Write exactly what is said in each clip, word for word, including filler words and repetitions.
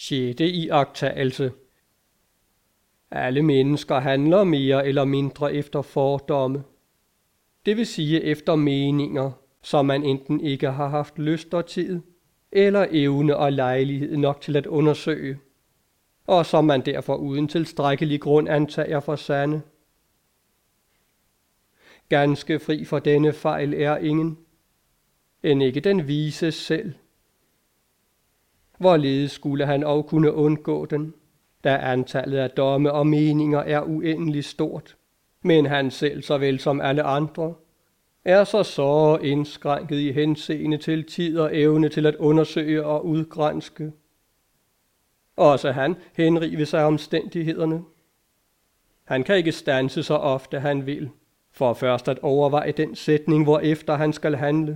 Sjette iagttagelse. Alle mennesker handler mere eller mindre efter fordomme. Det vil sige efter meninger, som man enten ikke har haft lyst og tid, eller evne og lejlighed nok til at undersøge, og som man derfor uden tilstrækkelig grund antager for sande. Ganske fri for denne fejl er ingen, end ikke den vise selv. Hvorledes skulle han også kunne undgå den, da antallet af domme og meninger er uendelig stort, men han selv såvel som alle andre er så så indskrænket i henseende til tid og evne til at undersøge og udgranske. Også han henriver sig omstændighederne. Han kan ikke standse så ofte han vil, for først at overveje den sætning, hvorefter han skal handle.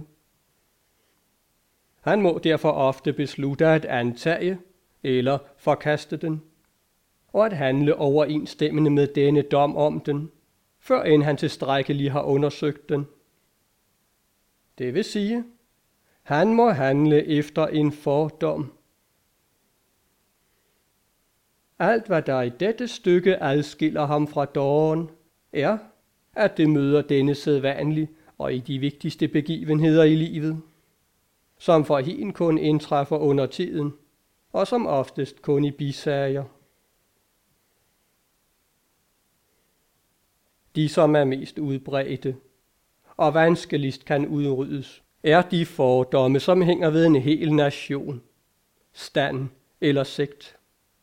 Han må derfor ofte beslutte at antage eller forkaste den, og at handle overensstemmende med denne dom om den, før end han tilstrækkeligt har undersøgt den. Det vil sige, han må handle efter en fordom. Alt hvad der i dette stykke adskiller ham fra dåren, er, at det møder denne sædvanlig og i de vigtigste begivenheder i livet, som for hende kun indtræffer under tiden, og som oftest kun i bisager. De, som er mest udbredte og vanskeligst kan udryddes, er de fordomme, som hænger ved en hel nation, stand eller sekt.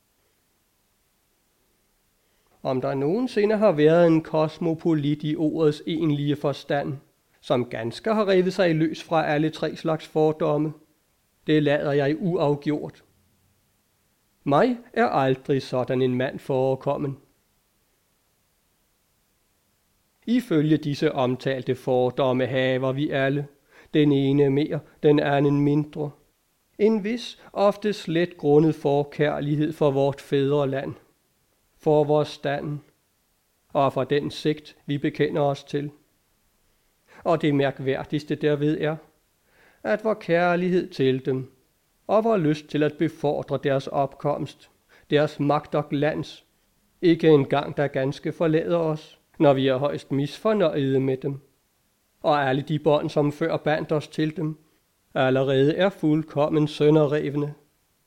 Om der nogensinde har været en kosmopolit i ordets egentlige forstand, som ganske har revet sig løs fra alle tre slags fordomme, det lader jeg uafgjort. Mig er aldrig sådan en mand forekommen. Ifølge disse omtalte fordomme haver vi alle, den ene mere, den anden mindre, en vis, ofte slet grundet forkærlighed for vort fædreland, for vores stand og for den sekt, vi bekender os til. Og det mærkværdigste derved er, at vor kærlighed til dem og vor lyst til at befordre deres opkomst, deres magt og glans, ikke engang der ganske forlader os, når vi er højst misfornøjede med dem, og alle de bånd, som før bandt os til dem, allerede er fuldkommen sønderrevne.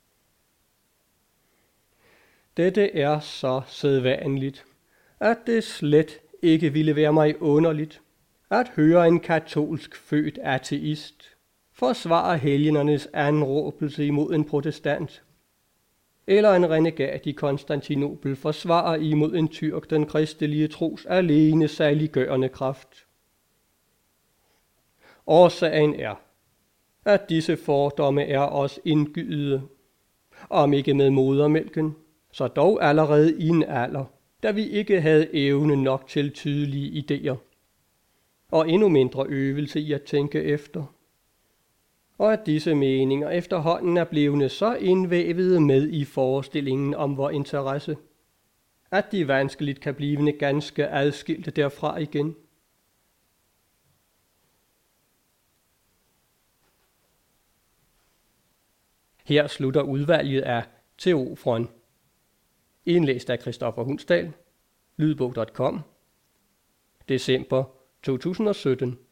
Dette er så sædvanligt, at det slet ikke ville være mig underligt at høre en katolsk født ateist forsvare helgenernes anråbelse imod en protestant, eller en renegat i Konstantinopel forsvarer imod en tyrk den kristelige tros alene saliggørende kraft. Årsagen er, at disse fordomme er os indgyde, om ikke med modermælken, så dog allerede i en alder, da vi ikke havde evne nok til tydelige idéer, og endnu mindre øvelse i at tænke efter. Og at disse meninger efterhånden er blevne så indvævede med i forestillingen om vor interesse, at de vanskeligt kan blive ganske adskilte derfra igen. Her slutter udvalget af Teofron, indlæst af Christoffer Hundsdal, lydbog punktum com, december to tusind og sytten.